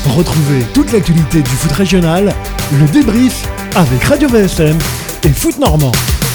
Retrouvez toute l'actualité du foot régional, le débrief avec Radio VFM et Foot Normand.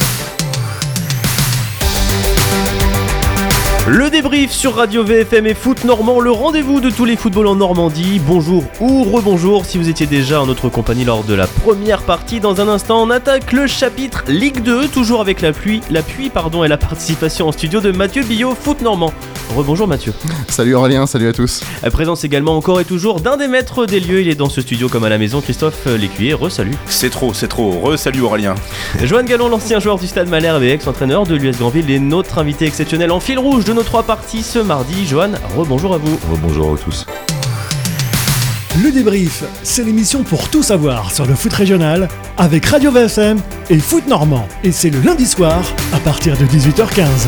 Le débrief sur Radio VFM et Foot Normand, le rendez-vous de tous les footballs en Normandie. Bonjour ou rebonjour si vous étiez déjà en notre compagnie lors de la première partie. Dans un instant, on attaque le chapitre Ligue 2, toujours avec l'appui et la participation en studio de Mathieu Billot, Foot Normand. Rebonjour Mathieu. Salut Aurélien, salut à tous. Présence également encore et toujours d'un des maîtres des lieux, il est dans ce studio comme à la maison, Christophe Lécuyer, re-salut. C'est trop, re-salut Aurélien. Joanne Gallon, l'ancien joueur du Stade Malherbe et ex-entraîneur de l'US Granville, est notre invité exceptionnel en fil rouge de nos trois parties ce mardi. Joanne, rebonjour à vous. Rebonjour à tous. Le débrief, c'est l'émission pour tout savoir sur le foot régional avec Radio VFM et Foot Normand. Et c'est le lundi soir à partir de 18h15.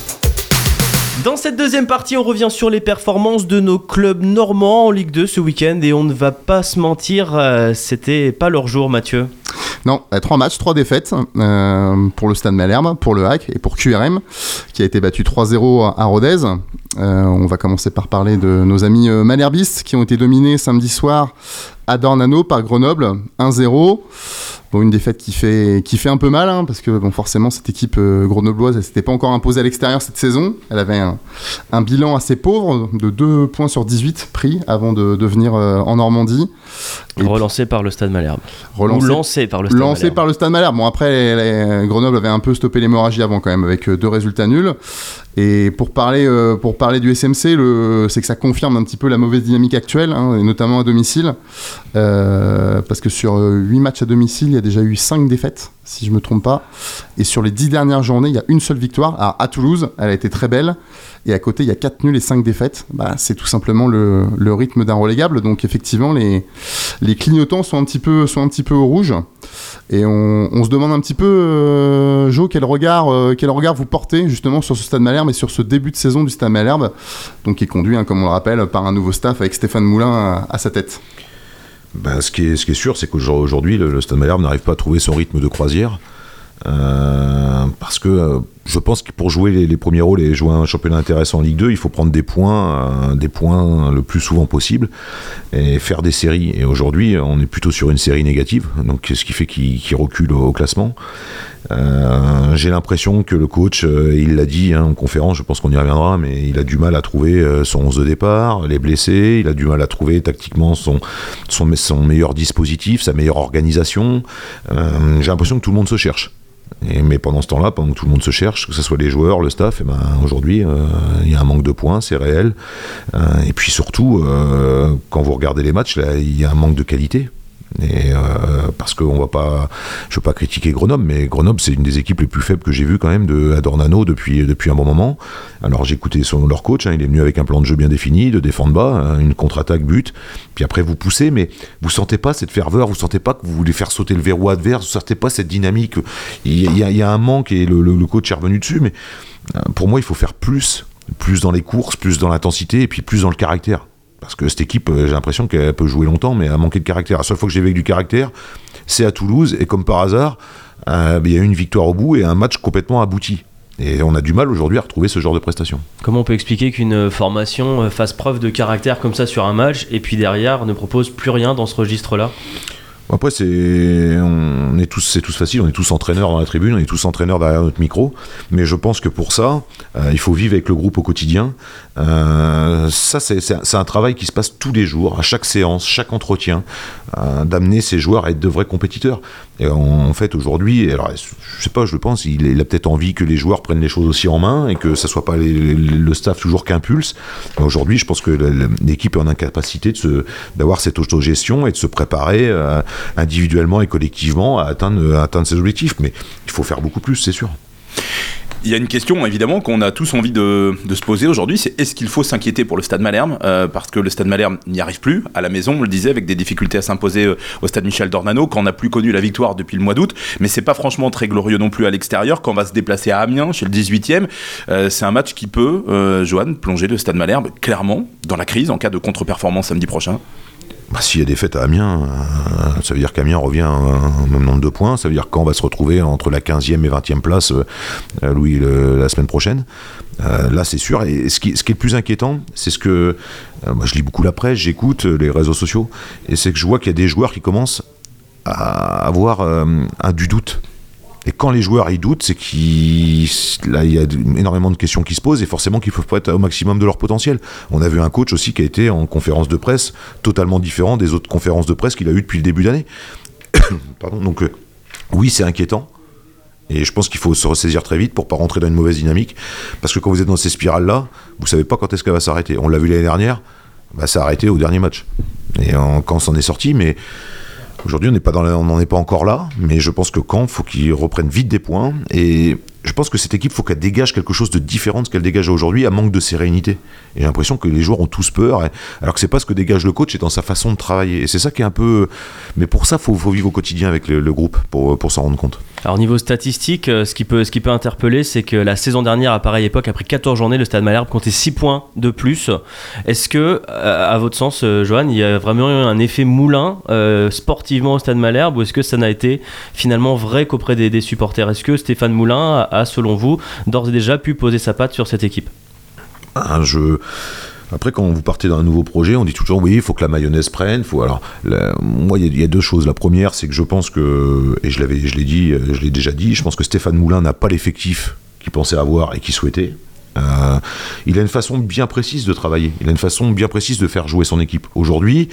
Dans cette deuxième partie, on revient sur les performances de nos clubs normands en Ligue 2 ce week-end et on ne va pas se mentir, c'était pas leur jour, Mathieu. Non, 3 matchs, 3 défaites pour le Stade Malherbe, pour le HAC et pour QRM qui a été battu 3-0 à Rodez. On va commencer par parler de nos amis malherbistes qui ont été dominés samedi soir à Dornano par Grenoble, 1-0. Bon, une défaite qui fait un peu mal, parce que bon, forcément cette équipe grenobloise, elle s'était pas encore imposée à l'extérieur cette saison. Elle avait un bilan assez pauvre de 2 points sur 18 pris avant de venir en Normandie. Relancé par le Stade Malherbe. Lancé par le Stade Malherbe. Bon, après, Grenoble avait un peu stoppé l'hémorragie avant quand même, avec 2 résultats nuls. Et pour parler du SMC, c'est que ça confirme un petit peu la mauvaise dynamique actuelle, et notamment à domicile. Parce que sur 8 matchs à domicile, il y a déjà eu 5 défaites, si je ne me trompe pas. Et sur les 10 dernières journées, il y a une seule victoire. Alors, à Toulouse, elle a été très belle. Et à côté, il y a 4 nuls et 5 défaites. C'est tout simplement le rythme d'un relégable. Donc effectivement, les clignotants sont un petit peu au rouge. Et on se demande un petit peu, Jo, quel regard vous portez justement sur ce Stade Malherbe et sur ce début de saison du Stade Malherbe, donc qui est conduit, comme on le rappelle, par un nouveau staff avec Stéphane Moulin à sa tête. Ce qui est sûr, c'est qu'aujourd'hui, le Stade Malherbe n'arrive pas à trouver son rythme de croisière. Parce que je pense que pour jouer les premiers rôles et jouer un championnat intéressant en Ligue 2, il faut prendre des points le plus souvent possible et faire des séries. Et aujourd'hui, on est plutôt sur une série négative, donc ce qui fait qu'il recule au classement. J'ai l'impression que le coach, il l'a dit en conférence, je pense qu'on y reviendra, mais il a du mal à trouver son 11 de départ, les blessés, il a du mal à trouver tactiquement son meilleur dispositif, sa meilleure organisation. J'ai l'impression que tout le monde se cherche. Mais pendant ce temps-là, pendant que tout le monde se cherche, que ce soit les joueurs, le staff, aujourd'hui, il y a un manque de points, c'est réel. Et puis surtout, quand vous regardez les matchs, là, il y a un manque de qualité. Et parce que je ne veux pas critiquer Grenoble, mais Grenoble, c'est une des équipes les plus faibles que j'ai vues quand même à Dornano depuis un bon moment. Alors j'ai écouté leur coach, il est venu avec un plan de jeu bien défini, de défendre bas, une contre-attaque but, puis après vous poussez, mais vous sentez pas cette ferveur, vous sentez pas que vous voulez faire sauter le verrou adverse, vous sentez pas cette dynamique. Il y a un manque et le coach est revenu dessus, mais pour moi il faut faire plus dans les courses, plus dans l'intensité et puis plus dans le caractère. Parce que cette équipe, j'ai l'impression qu'elle peut jouer longtemps, mais elle a manqué de caractère. La seule fois que j'ai vu avec du caractère, c'est à Toulouse, et comme par hasard, il y a eu une victoire au bout et un match complètement abouti. Et on a du mal aujourd'hui à retrouver ce genre de prestations. Comment on peut expliquer qu'une formation fasse preuve de caractère comme ça sur un match, et puis derrière ne propose plus rien dans ce registre-là ? Après, c'est tous facile, on est tous entraîneurs dans la tribune, on est tous entraîneurs derrière notre micro, mais je pense que pour ça, il faut vivre avec le groupe au quotidien. Ça, c'est un travail qui se passe tous les jours, à chaque séance, chaque entretien, d'amener ces joueurs à être de vrais compétiteurs. Et en fait, aujourd'hui, alors, je sais pas, je pense, il a peut-être envie que les joueurs prennent les choses aussi en main et que ça soit pas le staff toujours qu'impulse. Mais aujourd'hui, je pense que l'équipe est en incapacité d'avoir cette autogestion et de se préparer individuellement et collectivement à atteindre ses objectifs. Mais il faut faire beaucoup plus, c'est sûr. Il y a une question évidemment qu'on a tous envie de se poser aujourd'hui, c'est est-ce qu'il faut s'inquiéter pour le Stade Malherbe, parce que le Stade Malherbe n'y arrive plus à la maison, on le disait, avec des difficultés à s'imposer au Stade Michel Dornano, quand on n'a plus connu la victoire depuis le mois d'août, mais c'est pas franchement très glorieux non plus à l'extérieur, quand on va se déplacer à Amiens chez le 18e, c'est un match qui peut, Joanne, plonger le Stade Malherbe clairement dans la crise en cas de contre-performance samedi prochain. S'il y a des défaite à Amiens, ça veut dire qu'Amiens revient au même nombre de points. Ça veut dire qu'on va se retrouver entre la 15e et 20e place, Louis, la semaine prochaine. Là, c'est sûr. Et ce qui est le plus inquiétant, c'est ce que... moi, je lis beaucoup la presse, j'écoute les réseaux sociaux, et c'est que je vois qu'il y a des joueurs qui commencent à avoir du doute. Et quand les joueurs y doutent, c'est il y a énormément de questions qui se posent, et forcément qu'ils ne peuvent pas être au maximum de leur potentiel. On a vu un coach aussi qui a été en conférence de presse totalement différent des autres conférences de presse qu'il a eues depuis le début d'année. Pardon. Donc oui, c'est inquiétant. Et je pense qu'il faut se ressaisir très vite pour ne pas rentrer dans une mauvaise dynamique. Parce que quand vous êtes dans ces spirales-là, vous ne savez pas quand est-ce qu'elle va s'arrêter. On l'a vu l'année dernière, ça a arrêté au dernier match. Et quand on s'en est sorti, mais... Aujourd'hui, on n'en est pas encore là, mais je pense que Caen, faut qu'ils reprennent vite des points, et je pense que cette équipe, faut qu'elle dégage quelque chose de différent de ce qu'elle dégage aujourd'hui, à manque de sérénité. Et j'ai l'impression que les joueurs ont tous peur, alors que c'est pas ce que dégage le coach, c'est dans sa façon de travailler. Et c'est ça qui est un peu... Mais pour ça, faut vivre au quotidien avec le groupe, pour s'en rendre compte. Alors niveau statistique, ce qui peut interpeller, c'est que la saison dernière, à pareille époque, après 14 journées, le Stade Malherbe comptait 6 points de plus. Est-ce que, à votre sens, Johan, il y a vraiment eu un effet moulin sportivement au Stade Malherbe, ou est-ce que ça n'a été finalement vrai qu'auprès des supporters? Est-ce que Stéphane Moulin a, selon vous, d'ores et déjà pu poser sa patte sur cette équipe? Après, quand vous partez dans un nouveau projet, on dit toujours oui, il faut que la mayonnaise prenne. Moi, il y a deux choses. La première, c'est que je pense que, et je l'ai déjà dit, je pense que Stéphane Moulin n'a pas l'effectif qu'il pensait avoir et qu'il souhaitait. Il a une façon bien précise de travailler. Il a une façon bien précise de faire jouer son équipe. Aujourd'hui,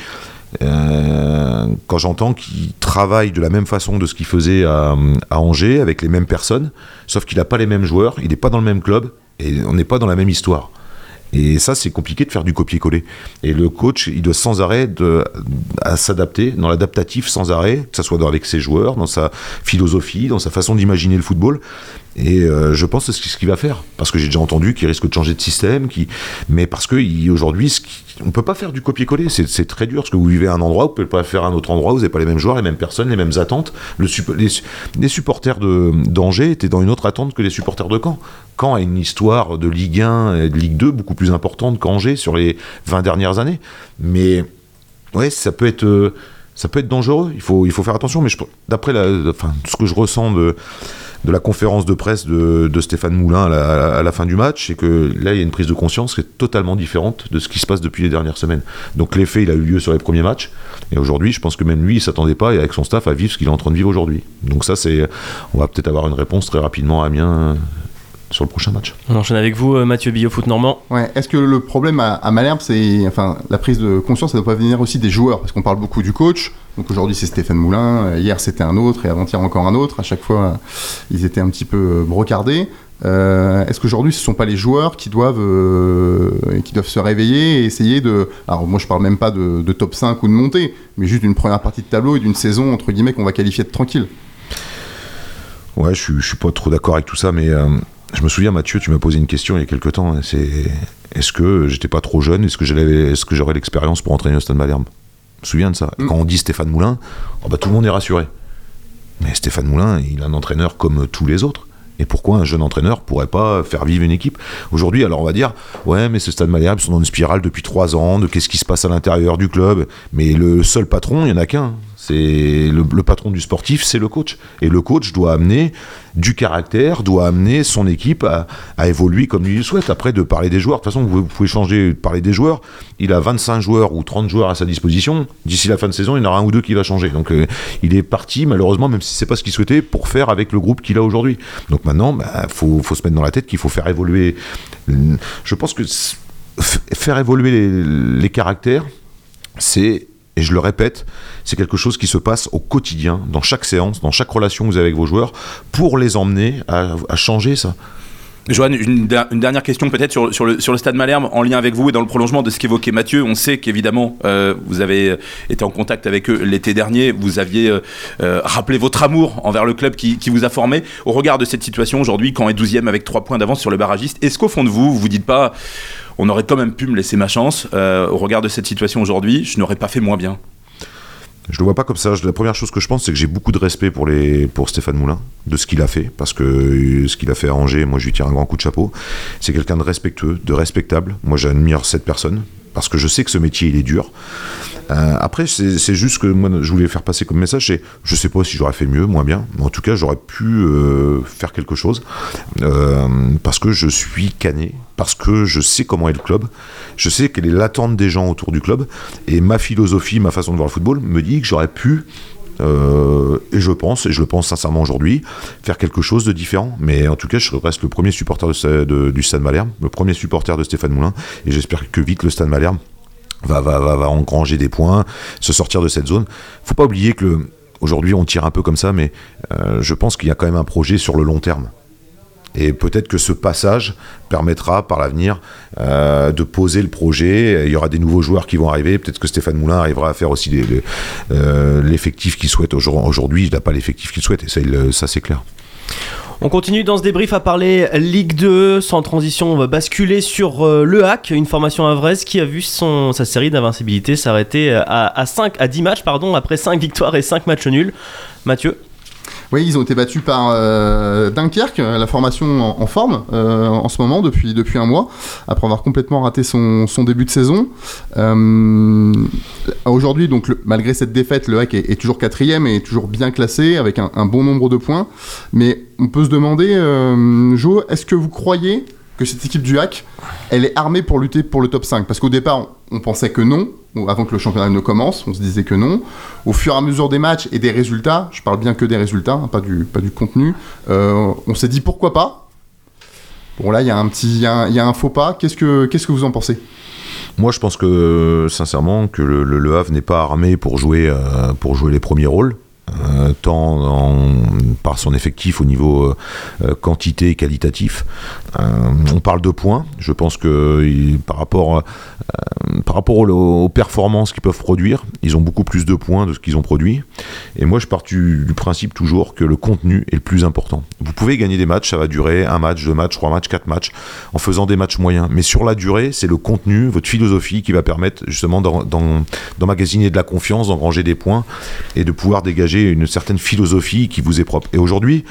quand j'entends qu'il travaille de la même façon de ce qu'il faisait à Angers, avec les mêmes personnes, sauf qu'il n'a pas les mêmes joueurs, il n'est pas dans le même club, et on n'est pas dans la même histoire. Et ça, c'est compliqué de faire du copier-coller. Et le coach, il doit sans arrêt à s'adapter, dans l'adaptatif sans arrêt, que ce soit avec ses joueurs, dans sa philosophie, dans sa façon d'imaginer le football. Et je pense que c'est ce qu'il va faire. Parce que j'ai déjà entendu qu'il risque de changer de système. Mais parce qu'aujourd'hui, on ne peut pas faire du copier-coller. C'est très dur. Parce que vous vivez à un endroit, vous ne pouvez pas faire à un autre endroit. Vous n'avez pas les mêmes joueurs, les mêmes personnes, les mêmes attentes. Les supporters d'Angers étaient dans une autre attente que les supporters de Caen. Caen a une histoire de Ligue 1 et de Ligue 2 beaucoup plus importante qu'Angers sur les 20 dernières années. Mais ouais, ça peut être dangereux. Il faut faire attention. Mais d'après ce que je ressens de la conférence de presse de Stéphane Moulin à la fin du match, c'est que là, il y a une prise de conscience qui est totalement différente de ce qui se passe depuis les dernières semaines. Donc l'effet, il a eu lieu sur les premiers matchs, et aujourd'hui, je pense que même lui, il ne s'attendait pas, et avec son staff, à vivre ce qu'il est en train de vivre aujourd'hui. Donc ça, on va peut-être avoir une réponse très rapidement à Amiens sur le prochain match. On enchaîne avec vous, Mathieu Billot, Foot Normand. Ouais, est-ce que le problème à Malherbe, la prise de conscience, ça ne doit pas venir aussi des joueurs? Parce qu'on parle beaucoup du coach. Donc aujourd'hui, c'est Stéphane Moulin. Hier, c'était un autre. Et avant-hier, encore un autre. À chaque fois, ils étaient un petit peu brocardés. Est-ce qu'aujourd'hui, ce ne sont pas les joueurs qui doivent se réveiller et essayer de... Alors moi, je ne parle même pas de top 5 ou de montée, mais juste d'une première partie de tableau et d'une saison, entre guillemets, qu'on va qualifier de tranquille. Ouais, je suis pas trop d'accord avec tout ça, mais... Je me souviens, Mathieu, tu m'as posé une question il y a quelques temps. Est-ce que j'étais pas trop jeune? Est-ce que j'aurais l'expérience pour entraîner au Stade Malherbe? Je me souviens de ça. Quand on dit Stéphane Moulin, tout le monde est rassuré. Mais Stéphane Moulin, il est un entraîneur comme tous les autres. Et pourquoi un jeune entraîneur pourrait pas faire vivre une équipe? Aujourd'hui, alors on va dire, ouais, mais ce Stade Malherbe, ils sont dans une spirale depuis 3 ans, de qu'est-ce qui se passe à l'intérieur du club. Mais le seul patron, il n'y en a qu'un. C'est le patron du sportif, c'est le coach. Et le coach doit amener du caractère, doit amener son équipe à évoluer comme lui le souhaite. Après, de parler des joueurs, de toute façon, vous pouvez changer de parler des joueurs. Il a 25 joueurs ou 30 joueurs à sa disposition. D'ici la fin de saison, il y en aura un ou deux qui va changer. Donc, il est parti, malheureusement, même si c'est pas ce qu'il souhaitait, pour faire avec le groupe qu'il a aujourd'hui. Donc maintenant, faut se mettre dans la tête qu'il faut faire évoluer. Je pense que faire évoluer les caractères, et je le répète, c'est quelque chose qui se passe au quotidien, dans chaque séance, dans chaque relation que vous avez avec vos joueurs, pour les emmener à changer ça. Johan, une dernière question peut-être sur le Stade Malherbe, en lien avec vous et dans le prolongement de ce qu'évoquait Mathieu. On sait qu'évidemment, vous avez été en contact avec eux l'été dernier, vous aviez rappelé votre amour envers le club qui vous a formé. Au regard de cette situation aujourd'hui, Caen est 12e avec 3 points d'avance sur le barragiste, est-ce qu'au fond de vous vous dites pas, on aurait quand même pu me laisser ma chance, au regard de cette situation aujourd'hui, je n'aurais pas fait moins bien? Je le vois pas comme ça. La première chose que je pense, c'est que j'ai beaucoup de respect pour Stéphane Moulin, de ce qu'il a fait, parce que ce qu'il a fait à Angers, moi je lui tire un grand coup de chapeau. C'est quelqu'un de respectueux, de respectable. Moi j'admire cette personne, parce que je sais que ce métier il est dur. Après, c'est juste que moi, je voulais faire passer comme message, c'est, je sais pas si j'aurais fait mieux, moins bien, mais en tout cas, j'aurais pu faire quelque chose, parce que je suis cané, parce que je sais comment est le club, je sais quelle est l'attente des gens autour du club, et ma philosophie, ma façon de voir le football me dit que j'aurais pu, et je le pense sincèrement aujourd'hui, faire quelque chose de différent. Mais en tout cas, je reste le premier supporter du Stade Malherbe, le premier supporter de Stéphane Moulin, et j'espère que vite le Stade Malherbe va engranger des points, se sortir de cette zone. Faut pas oublier que aujourd'hui on tire un peu comme ça, mais je pense qu'il y a quand même un projet sur le long terme. Et peut-être que ce passage permettra par l'avenir de poser le projet. Il y aura des nouveaux joueurs qui vont arriver. Peut-être que Stéphane Moulin arrivera à faire aussi l'effectif qu'il souhaite. Aujourd'hui, il n'a pas l'effectif qu'il souhaite. Et ça c'est clair. On continue dans ce débrief à parler Ligue 2. Sans transition, on va basculer sur Le Hack, une formation havraise qui a vu sa série d'invincibilité s'arrêter à 10 matchs après 5 victoires et 5 matchs nuls. Mathieu ? Oui, ils ont été battus par Dunkerque, la formation en forme en ce moment depuis un mois, après avoir complètement raté son début de saison. Aujourd'hui, donc, malgré cette défaite, le Hack est toujours 4e et est toujours bien classé avec un bon nombre de points. Mais on peut se demander, Jo, est-ce que vous croyez que cette équipe du Hack, elle est armée pour lutter pour le top 5 ? Parce qu'au départ, on pensait que non. Avant que le championnat ne commence, on se disait que non. Au fur et à mesure des matchs et des résultats, je parle bien que des résultats, pas du contenu, on s'est dit pourquoi pas. Bon là, il y a un faux pas. Qu'est-ce que vous en pensez ? Moi, je pense que sincèrement que le Havre n'est pas armé pour jouer les premiers rôles. Tant par son effectif au niveau quantité et qualitatif. On parle de points. Je pense que par rapport aux performances qu'ils peuvent produire, ils ont beaucoup plus de points de ce qu'ils ont produit. Et moi, je pars du principe toujours que le contenu est le plus important. Vous pouvez gagner des matchs, ça va durer 1 match, 2 matchs, 3 matchs, 4 matchs, en faisant des matchs moyens. Mais sur la durée, c'est le contenu, votre philosophie qui va permettre justement d'emmagasiner de la confiance, d'engranger des points et de pouvoir dégager une certaine philosophie qui vous est propre. Et aujourd'hui,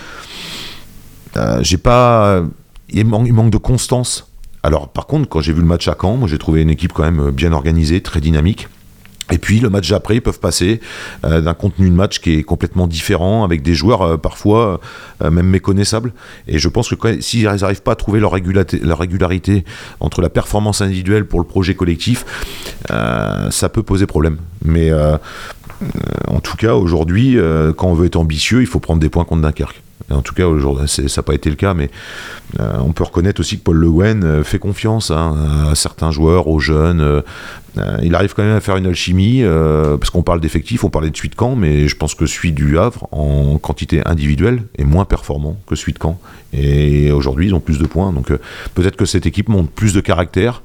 il manque de constance. Alors par contre, quand j'ai vu le match à Caen, moi j'ai trouvé une équipe quand même bien organisée, très dynamique. Et puis le match d'après, ils peuvent passer d'un contenu de match qui est complètement différent, avec des joueurs parfois même méconnaissables. Et je pense que s'ils n'arrivent pas à trouver leur régularité entre la performance individuelle pour le projet collectif, ça peut poser problème. Mais en tout cas, aujourd'hui, quand on veut être ambitieux, il faut prendre des points contre Dunkerque. Et en tout cas, aujourd'hui, ça n'a pas été le cas, mais on peut reconnaître aussi que Paul Le Guen fait confiance à certains joueurs, aux jeunes. Il arrive quand même à faire une alchimie, parce qu'on parle d'effectifs, on parlait de celui de Caen, mais je pense que celui du Havre, en quantité individuelle, est moins performant que celui de Caen. Et aujourd'hui, ils ont plus de points. Donc peut-être que cette équipe montre plus de caractère,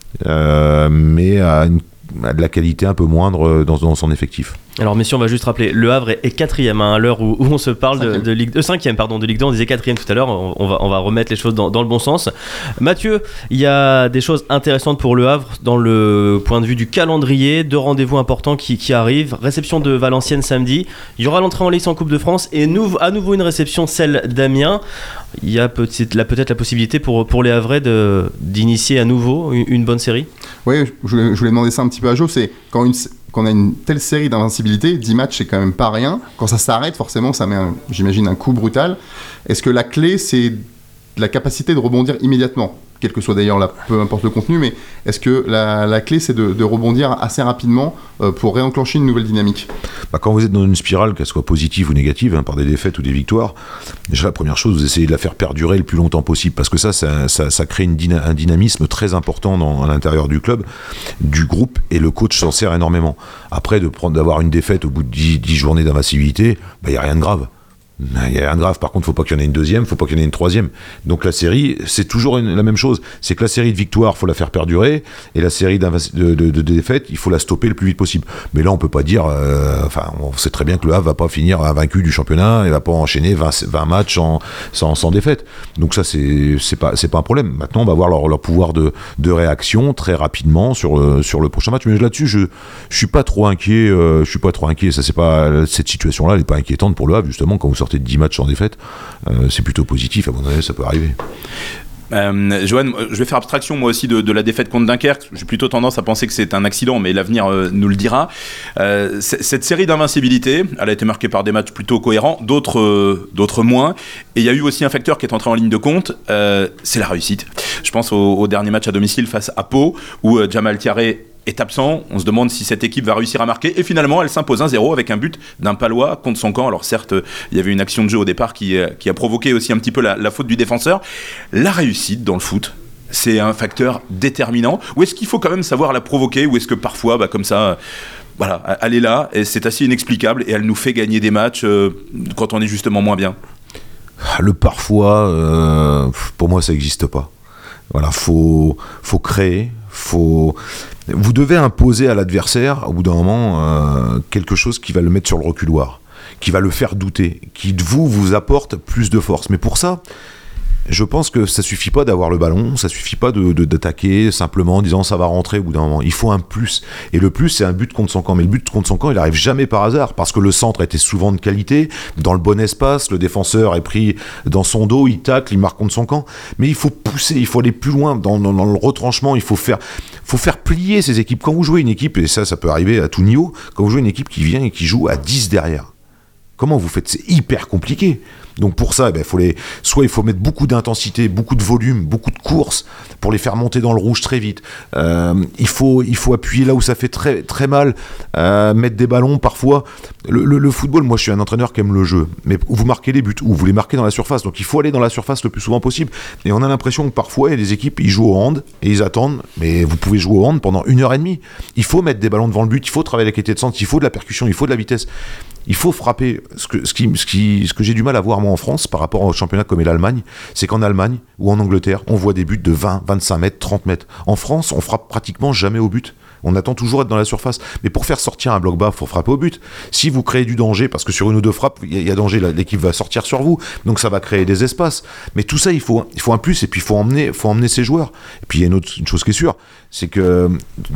mais à de la qualité un peu moindre dans son effectif. Alors messieurs, on va juste rappeler, Le Havre est 4e à l'heure où on se parle de Ligue 2, 5e pardon, de Ligue 2, on disait 4e tout à l'heure, on va remettre les choses dans le bon sens. Mathieu, il y a des choses intéressantes pour Le Havre dans le point de vue du calendrier, 2 rendez-vous importants qui arrivent, réception de Valenciennes samedi, il y aura l'entrée en lice en Coupe de France et à nouveau une réception, celle d'Amiens. Il y a peut-être la possibilité pour les Havrais d'initier à nouveau une bonne série. Oui, je voulais demander ça un petit peu à Jo, c'est quand on a une telle série d'invincibilité, 10 matchs c'est quand même pas rien. Quand ça s'arrête, forcément ça met j'imagine un coup brutal. Est-ce que la clé c'est la capacité de rebondir immédiatement, quel que soit d'ailleurs peu importe le contenu, mais est-ce que la clé c'est de rebondir assez rapidement pour réenclencher une nouvelle dynamique ? Quand vous êtes dans une spirale, qu'elle soit positive ou négative, par des défaites ou des victoires, déjà la première chose, vous essayez de la faire perdurer le plus longtemps possible, parce que ça crée un dynamisme très important à l'intérieur du club, du groupe, et le coach s'en sert énormément. Après, d'avoir une défaite au bout de 10 journées d'invincibilité, il n'y a rien de grave. Il n'y a rien de grave, par contre, il ne faut pas qu'il y en ait une deuxième, il ne faut pas qu'il y en ait une troisième. Donc la série, c'est toujours la même chose. C'est que la série de victoires, il faut la faire perdurer, et la série de défaites, il faut la stopper le plus vite possible. Mais là, on ne peut pas dire... on sait très bien que le Havre ne va pas finir invaincu du championnat, il ne va pas enchaîner 20 matchs sans défaite. Donc ça, c'est pas un problème. Maintenant, on va voir leur pouvoir de réaction très rapidement sur le prochain match. Mais là-dessus, je ne suis pas trop inquiet. Cette situation-là, elle n'est pas inquiétante pour le Havre, justement, quand vous sortez de 10 matchs sans défaite, c'est plutôt positif, à mon avis, ça peut arriver. Johan, je vais faire abstraction moi aussi de la défaite contre Dunkerque. J'ai plutôt tendance à penser que c'est un accident, mais l'avenir nous le dira. Cette série d'invincibilité, elle a été marquée par des matchs plutôt cohérents, d'autres moins. Et il y a eu aussi un facteur qui est entré en ligne de compte, c'est la réussite. Je pense au dernier match à domicile face à Pau, où Jamal Thiaré est absent. On se demande si cette équipe va réussir à marquer. Et finalement, elle s'impose 1-0 avec un but d'un Palois contre son camp. Alors certes, il y avait une action de jeu au départ qui a provoqué aussi un petit peu la faute du défenseur. La réussite dans le foot, c'est un facteur déterminant. Ou est-ce qu'il faut quand même savoir la provoquer? Ou est-ce que parfois, comme ça... Voilà, elle est là, et c'est assez inexplicable, et elle nous fait gagner des matchs quand on est justement moins bien. Le parfois, pour moi, ça n'existe pas. Voilà, faut créer, vous devez imposer à l'adversaire, au bout d'un moment, quelque chose qui va le mettre sur le reculoir, qui va le faire douter, qui vous apporte plus de force. Mais pour ça, je pense que ça suffit pas d'avoir le ballon, ça suffit pas d'attaquer simplement en disant ça va rentrer au bout d'un moment. Il faut un plus. Et le plus, c'est un but contre son camp. Mais le but contre son camp, il arrive jamais par hasard, parce que le centre était souvent de qualité, dans le bon espace, le défenseur est pris dans son dos, il tacle, il marque contre son camp. Mais il faut pousser, il faut aller plus loin dans le retranchement, il faut faire plier ces équipes. Quand vous jouez une équipe, et ça peut arriver à tout niveau, quand vous jouez une équipe qui vient et qui joue à 10 derrière, comment vous faites? C'est hyper compliqué. Donc pour ça, soit il faut mettre beaucoup d'intensité, beaucoup de volume, beaucoup de courses pour les faire monter dans le rouge très vite. Il faut appuyer là où ça fait très, très mal, mettre des ballons parfois. Le football, moi je suis un entraîneur qui aime le jeu, mais vous marquez les buts, ou vous les marquez dans la surface, donc il faut aller dans la surface le plus souvent possible. Et on a l'impression que parfois, il y a des équipes, ils jouent au hand, et ils attendent, mais vous pouvez jouer au hand pendant 1h30. Il faut mettre des ballons devant le but, il faut travailler la qualité de centre, il faut de la percussion, il faut de la vitesse. Il faut frapper. Ce que j'ai du mal à voir moi en France par rapport au championnat comme est l'Allemagne, c'est qu'en Allemagne ou en Angleterre, on voit des buts de 20, 25 mètres, 30 mètres. En France, on frappe pratiquement jamais au but. On attend toujours être dans la surface. Mais pour faire sortir un bloc bas, il faut frapper au but. Si vous créez du danger, parce que sur une ou deux frappes, il y a danger, l'équipe va sortir sur vous. Donc ça va créer des espaces. Mais tout ça, il faut un plus, et puis il faut emmener ses joueurs. Et puis il y a une chose qui est sûre, c'est que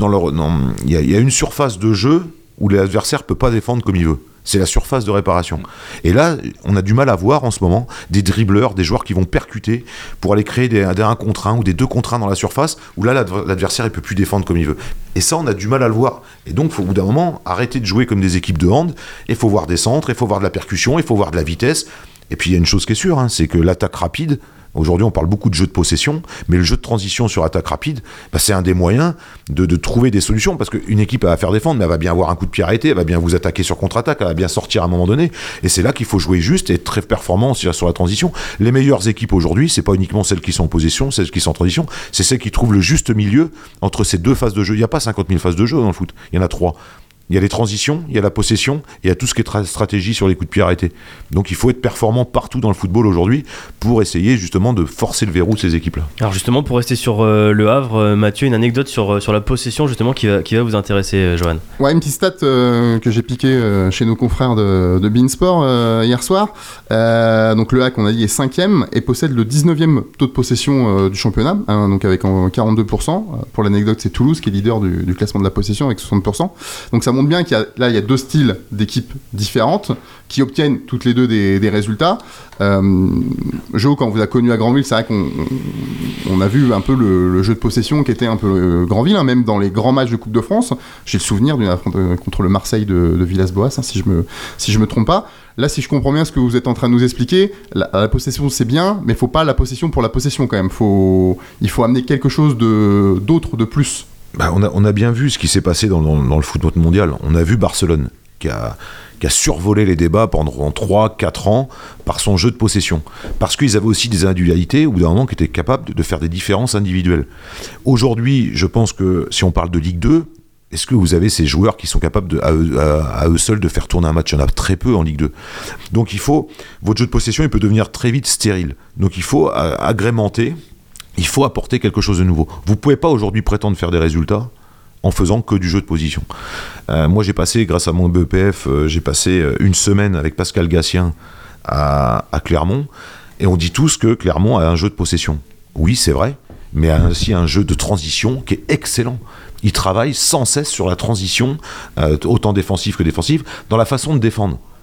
il y a une surface de jeu où l'adversaire ne peut pas défendre comme il veut. C'est la surface de réparation. Et là, on a du mal à voir en ce moment des dribbleurs, des joueurs qui vont percuter pour aller créer des 1 contre 1 ou des 2 contre 1 dans la surface, où là, l'adversaire, il peut plus défendre comme il veut. Et ça, on a du mal à le voir. Et donc, il faut au bout d'un moment arrêter de jouer comme des équipes de hand. Il faut voir des centres, il faut voir de la percussion, il faut voir de la vitesse. Et puis, il y a une chose qui est sûre, c'est que l'attaque rapide, aujourd'hui, on parle beaucoup de jeu de possession, mais le jeu de transition sur attaque rapide, c'est un des moyens de trouver des solutions, parce qu'une équipe, elle va faire défendre, mais elle va bien avoir un coup de pied arrêté, elle va bien vous attaquer sur contre-attaque, elle va bien sortir à un moment donné, et c'est là qu'il faut jouer juste et être très performant sur la transition. Les meilleures équipes aujourd'hui, c'est pas uniquement celles qui sont en possession, celles qui sont en transition, c'est celles qui trouvent le juste milieu entre ces deux phases de jeu. Il n'y a pas 50 000 phases de jeu dans le foot, il y en a 3. Il y a les transitions, il y a la possession, il y a tout ce qui est stratégie sur les coups de pied arrêtés. Donc il faut être performant partout dans le football aujourd'hui pour essayer justement de forcer le verrou de ces équipes-là. Alors justement, pour rester sur Le Havre, Mathieu, une anecdote sur la possession justement qui va vous intéresser, Johan. Ouais, une petite stat que j'ai piquée chez nos confrères de Beansport hier soir. Donc le HAC, on a dit, est 5e et possède le 19e taux de possession du championnat, donc avec 42%. Pour l'anecdote, c'est Toulouse qui est leader du classement de la possession avec 60%. Donc ça montre bien qu'il y a deux styles d'équipes différentes qui obtiennent toutes les deux des résultats. Jo, quand on vous a connu à Granville, c'est vrai qu'on a vu un peu le jeu de possession qui était un peu Granville, même dans les grands matchs de Coupe de France. J'ai le souvenir d'une affronte contre le Marseille de Villas-Boas, si je me trompe pas. Là, si je comprends bien ce que vous êtes en train de nous expliquer, la possession c'est bien, mais il ne faut pas la possession pour la possession quand même. Il faut amener quelque chose d'autre, de plus. On a bien vu ce qui s'est passé dans le football mondial. On a vu Barcelone qui a survolé les débats pendant 3-4 ans par son jeu de possession. Parce qu'ils avaient aussi des individualités, au bout d'un moment, qui étaient capables de faire des différences individuelles. Aujourd'hui, je pense que si on parle de Ligue 2, est-ce que vous avez ces joueurs qui sont capables à eux seuls de faire tourner un match? Il y en a très peu en Ligue 2. Donc votre jeu de possession, il peut devenir très vite stérile. Donc il faut agrémenter. Il faut apporter quelque chose de nouveau. Vous ne pouvez pas aujourd'hui prétendre faire des résultats en faisant que du jeu de position. Moi, j'ai passé, grâce à mon BEPF, j'ai passé une semaine avec Pascal Gassien à Clermont, et on dit tous que Clermont a un jeu de possession. Oui, c'est vrai, mais a aussi un jeu de transition qui est excellent. Il travaille sans cesse sur la transition, autant défensive que défensive, dans la façon de défendre.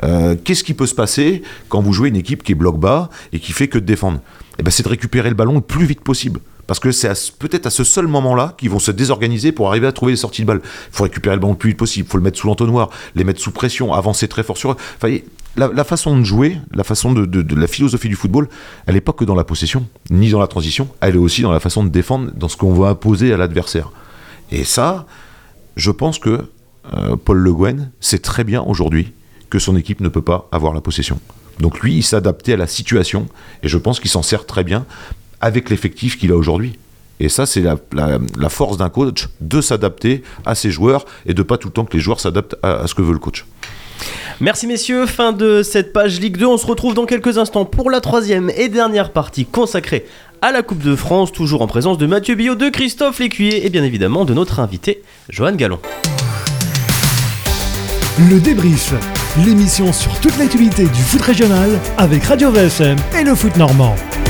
Qu'est-ce qui peut se passer quand vous jouez une équipe qui est bloc bas et qui fait que de défendre ? C'est de récupérer le ballon le plus vite possible. Parce que c'est peut-être à ce seul moment-là qu'ils vont se désorganiser pour arriver à trouver les sorties de balle. Il faut récupérer le ballon le plus vite possible, il faut le mettre sous l'entonnoir, les mettre sous pression, avancer très fort sur eux. Enfin, la façon de jouer, la façon de la philosophie du football, elle n'est pas que dans la possession, ni dans la transition, elle est aussi dans la façon de défendre, dans ce qu'on va imposer à l'adversaire. Et ça, je pense que Paul Le Guen sait très bien aujourd'hui que son équipe ne peut pas avoir la possession. Donc lui, il s'est adapté à la situation, et je pense qu'il s'en sert très bien avec l'effectif qu'il a aujourd'hui. Et ça, c'est la force d'un coach, de s'adapter à ses joueurs, et de pas tout le temps que les joueurs s'adaptent à ce que veut le coach. Merci messieurs, fin de cette page Ligue 2. On se retrouve dans quelques instants pour la troisième et dernière partie consacrée à la Coupe de France, toujours en présence de Mathieu Billot, de Christophe Lécuyer et bien évidemment de notre invité Johan Gallon. Le débrief, l'émission sur toute l'actualité du foot régional avec Radio VFM et le foot normand.